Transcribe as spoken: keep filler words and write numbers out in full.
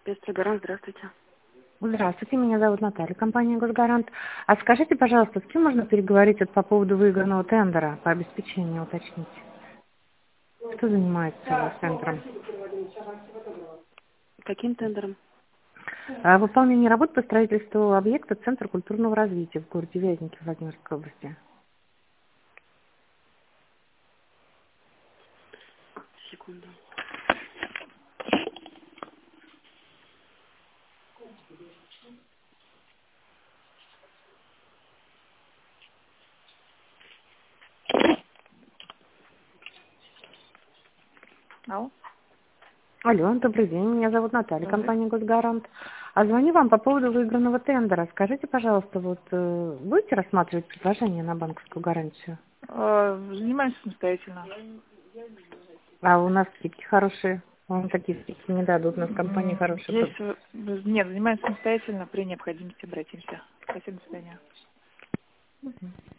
Сестра Гарант, здравствуйте. Здравствуйте, меня зовут Наталья, компания «Госгарант». А скажите, пожалуйста, с кем можно переговорить вот по поводу выигранного тендера по обеспечению, уточнить? Кто занимается у вас тендером? Каким тендером? А, выполнение работ по строительству объекта Центр культурного развития в городе Вязники Владимирской области. Секунду. Алло, Алло, добрый день, меня зовут Наталья, добрый. компания «Госгарант». А звоню вам по поводу выигранного тендера. Скажите, пожалуйста, вот э, будете рассматривать предложение на банковскую гарантию? Э, Занимаюсь самостоятельно. А у нас скидки хорошие. Вам такие скидки не дадут, у нас компания М, хорошая. Если... Нет, занимаюсь самостоятельно, при необходимости обратимся. Спасибо, до свидания.